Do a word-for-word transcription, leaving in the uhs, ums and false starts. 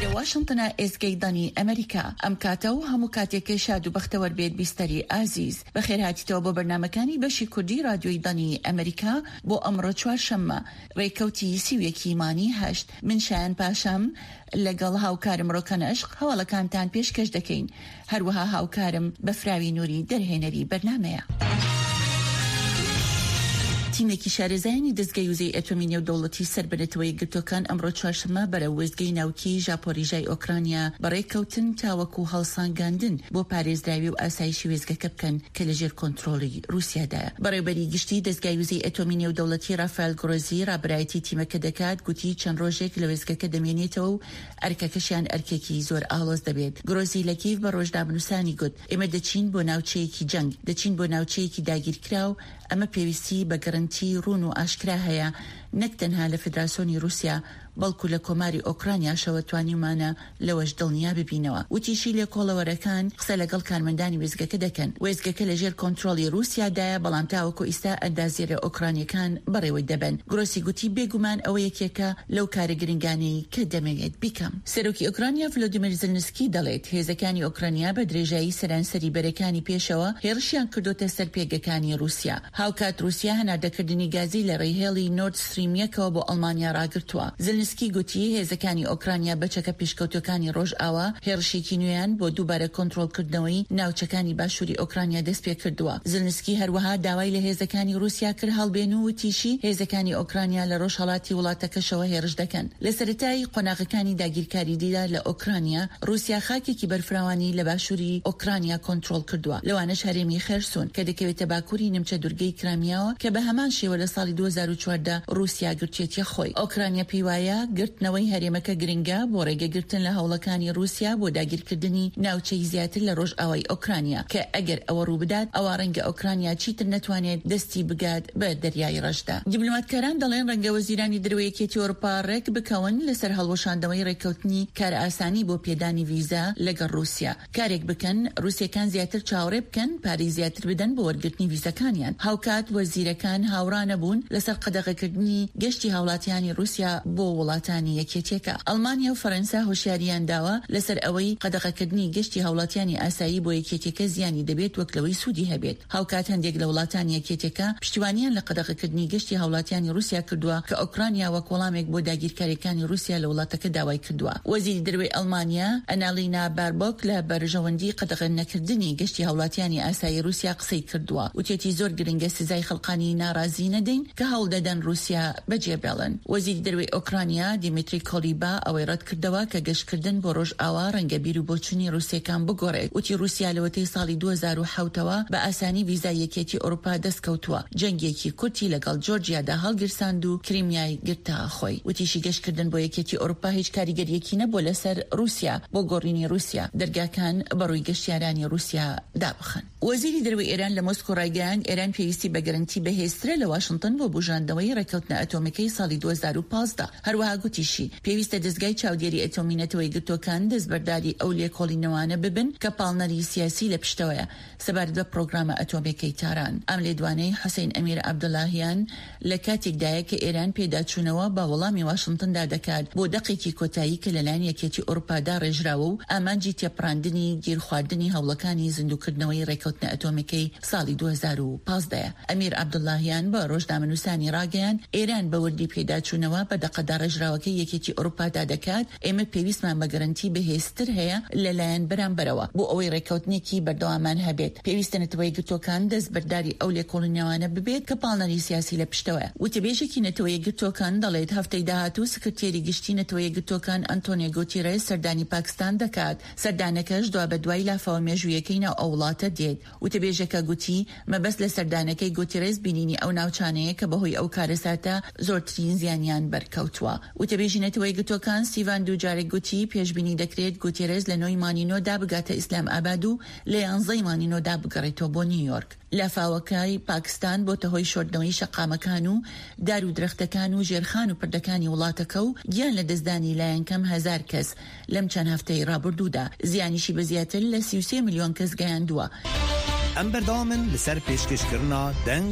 لێرە واشنتنە ئێسگەیدانی ئەمریکا ئەم کاتە و هەموو کاتێکی شاد و بەختەوەر بێت بیستەری ئازیز بەخێرهاتیتەوە بۆ بەرنامەکانی بەشی کوردی رادیۆی دانی ئەمریکا بۆ ئەمڕۆ چوارشەممە ڕێکەوتی سیویەکی مانی هەشت من شایان پاشەم لەگەڵ هاوکارم ڕۆکەن عشق هەواڵەکانتان پێشکەش دەکەین هەروەها هاوکارم بەفراوی نووری دەرهێنەری بەرنامەیە. تیمێکی شارێزایانی دەستگای وزەی ئەتۆمی نێودەوڵەتی سەربەرێتەوە یەکگرتوەکان ئەمڕۆ چوارشەممە بەرە وێستگەی ناوکی ژاپۆریژای ئۆکرانیا بەڕێکەوتن تاوەکو هەڵسانگاندن بۆ پارێزراوی و ئاسایشی وێستگەکە بکەن کە لەژێر کۆنتڕۆڵی رووسیادایە. بەڕێوەبەری گشتی دەستگای وزەی ئەتۆمی نێودەوڵەتی ڕافایل گرۆزی ڕابرایەتی تیمەکە دەکات گوتی چەند ڕۆژێک لە وێستگەکە دەمێنێتەوە و ئەرکەکەشیان ئەرکێکی زۆر ئاڵۆز دەبێت. گرۆزی لە کیف بە ڕۆژنامەنووسانی گوت ئێمە دەچین بۆ ناوچەیەکی جەنگ دەچین بۆ ناوچەیەکی داگیرکراو ئەمە پێویستی بە گەرنتی ڕوون و ئاشکرا هەیە نەک تەنها لە فدراسیۆنی رووسیا بەڵکو لە کۆماری ئۆکرانیا شەوەتوانیمانە لەوەش دڵنیا ببینەوە. وتیشی لێ کۆڵەوەرەکان قسە لەگەڵ کارمەندانی وێزگەکە دەکەن. وێزگەکە لەژێر کۆنتڕۆڵی رووسیادایە بەڵام تاوەکو ئیستا ئەندازیێرە ئۆکرانیەکان بەڕێوەی دەبن. گرۆسی گوتی بێگومان ئەوە یەکێکە لەو کارە گرنگانەی کە دەمەوێت بیکەم. سەرۆکی ئۆکرانیا ڤلۆدیمیر زلنسکی دەڵێت هێزەکانی ئۆکرانیا بە درێژایی سەرانسەری بەرەکانی پێشەوە هێرشیان کردوتە سەر پێگەکانی رووسیا. هاوکات رووسیا هەناردەکردنی گازی لە ڕێهێڵی نۆرد ستریم یەکەوە بۆ ئەڵمانیا ڕاگرتووە. زلنسکی گوتی هێزەکانی ئۆکرانیا بەچەکە پێشکەوتەکانی ڕۆژ ئاوا هێرشێکی نوێیان بۆ دووبارە کۆنتڕۆڵکردنەوەی ناوچەکانی باشووری ئۆکرانیا دەست پێ کردووە. زلنسکی هەروەها داوای لە هێزەکانی رووسیا کرد هەڵبێن و وتیشی هێزەکانی ئۆکرانیا لە ڕۆژهەڵاتی وڵاتەکەشەوە هێرش دەکەن. لە سەرەتایی قۆناغەکانی داگیرکاری دیدا لە ئۆکرانیا رووسیا خاکێکی بەرفراوانی لە باشووری ئۆکرانیا کۆنتڕۆڵ کردووە. لەوانەش هەرێمی خێرسۆن کە دەکەوێتە باکووری نیمچە دوورگەی کرامیاوە کە بە هەمان شێوە لە ساڵی دوو هەزار و چواردە رووسیا گرتوێتە خۆی. ئۆکرانیا پێوایە گرتنەوەی هەرێمەکە گرنگە بۆ ڕێگەگرتن لە هەوڵەکانی رووسیا بۆ داگیرکردنی ناوچەی زیاتر لە ڕۆژ ئاوای ئۆکرانیا کە ئەگەر ئەوە ڕوو بدات ئەوە ڕەنگە ئۆکرانیا چیتر نەتوانێت دەستی بگات بە دەریای ڕەشدا. دیپلۆماتکاران دەڵێن ڕەنگە وەزیرانی دەروەیەکێتی ئەوروپا ڕێک بکەون لەسەر هەڵوەشاندنەوەی ڕێکەوتنی کار ئاسانی بۆ پێدانی ڤیزا لەگەڵ رووسیا. کارێک بکەن رووسیەکان زیاتر چاوەڕێ بکەن پارەی زیاتر بدەن بۆ وەرگرتنی ڤیزەکانیان. هاوکات وەزیرەکان هاوڕانە بوون لەسەر قەدەغەکردنی گەشتی هاوڵاتیانی رووسیا بۆ وڵاتانی یەکێتیەکە. ئەڵمانیا و فەرەنسا هۆشیاریان داوە لەسەر ئەوەی قەدەغەکردنی گەشتی هاوڵاتیانی ئاسایی بۆ یەکێتیەکە زیانی دەبێت وەک لەوەی سوودی هەبێت. هاوکات هەندێک لە وڵاتانی یەکێتیەکە پشتیوانیان لە قەدەغەکردنی گەشتی هاوڵاتیانی رووسیا کردووە کە ئۆکرانیا وەک وەڵامێک بۆ داگیرکاریەکانی رووسیا لە وڵاتەکە داوای کردووە. وەزیری دەروێی ئەڵمانیا ئەنالینا باربۆک لە بەرژەوەندی قەدەغەنەکردنی گەشتی هاوڵاتیانی ئاسایی رووسیا قسەی کردووە. وتێتی زۆر گرنگە سزای خەڵقانی ناڕازی نەدەین کە هەوڵ دەدەن رووسیا بەجێبێڵن. وەزیری دەروێی ئۆکرانیا دیمیتری کۆلیبا ئەوەی ڕەت کردەوە کە گەشتکردن بۆ ڕۆژ ئاوا ڕەنگە بیر و بۆچوونی رووسیەکان بگۆڕێت. وتی رووسیا لەوەتەی ساڵی دوو هەزار و حەوتەوە بە ئاسانی ڤیزای یەکێتی ئەوروپا دەستکەوتووە. جەنگێکی کورتی لەگەڵ جۆرجیادا هەڵگیرساند و کریمیای گرتا خۆی. وتیشی گەشتکردن بۆ یەکێتی ئەوروپا هیچ کاریگەریەکی نەبوو لەسەر رووسیا بۆ گۆڕینی رووسیا. دەرگاکان بەڕووی گەشتیارانی رووسیا دابخن. وەزیری دەروێی ئێران لە مۆسکۆ ڕایگەیاند ئێران پێویستی بە گەرنتی بەهێزترە لە واشنتن بۆ بژاندنەوەی ڕێکەوتنە ئەتۆمیکەی ساڵی دوو هەزار و پانزدە. هەروەها گوتیشی پێویستە دەستگای چاودێری ئەتۆمی نەتەوەی گرتوەکان دەستبەرداری ئەو لێکۆڵینەوانە ببن کە پاڵنەری سیاسی لە پشتەوەیە سەبارەت بە پرۆگرامە ئەتۆمیکەی تاران. ئەم لێدوانەی حوسێن ئەمیر عەبدوڵاهیان لە کاتێکدایە کە ئێران پێداچوونەوە بە وەڵامی واشنتندا دەکات بۆ دەقێکی کۆتایی کە لەلایەن یەکێتی ئەوروپادا ڕێژراوە و ئامانجی تێپڕاندنی گیرخواردنی هەوڵەکانی زیندووکردنەوەی ڕێکەوتنە ئەتۆمیکەی ساڵی دوو هەزار و پانزدە. ئەمیر عەبدوڵاهیان بە ڕۆژنامەنووسانی ڕاگەیاند ئێران بە وردی پێداچوونەوە بە دەقەدا ڕێژراوەکەی یەکێتی ئەوروپادا دەکات ئێمە پێویستمان بە گەرنتی بەهێزتر هەیە لەلایەن بەرامبەرەوە بۆ ئەوەی ڕێکەوتنێکی بەردەوامان هەبێت. پێویستە نەتەوەی گرتوەکان دەستبەرداری ئەو لێکۆڵینەوانە ببێت کە پاڵنەری سیاسی لە پشتەوەیە. وتەبێژێکی نەتەوەی گرتوەکان دەڵێت هەفتەی داهاتوو سکرتێری گشتی نەتەوەی گرتوەکان ئەنتۆنیۆ گوتیرێس سەردانی پاکستان دەکات. سەردانەکەش دوا بە دوای لافاوە مێژوویەکەی ناو ئەو وڵاتە دێت. وتەبێژەکە گوتی مەبەست لە سەردانەکەی گوتیرێس بینینی ئەو ناوچانەیە کە بەهۆی ئەو کارەساتە زۆرترین زیانیان بەرکەوتووە. وتەبێژی نەتەوەی گرتوەکان سیڤان دووجارێک گوتی پێشبینی دەکرێت گوتیرێس لە نۆی مانینۆدا بگاتە ئیسلام ئاباد و لە یانزەی مانینۆدا بگەڕێتەوە بۆ نیویۆرک. لافاوەکەی پاکستان بۆتە هۆی شۆردنەوەی شەقامەکان و دار و درەختەکان و ژێرخان و پردەکانی وڵاتەکە و گیان لە دەستدانی لایەن کەم هەزار کەس لەم چەند هەفتەی ڕابردوودا. زیانیشی بە زیاتر لە سی و سێ ملیۆن کەس گەیاندووە. ئەم بەردەوامن لەسەر پێشکەشکردنا دەنگ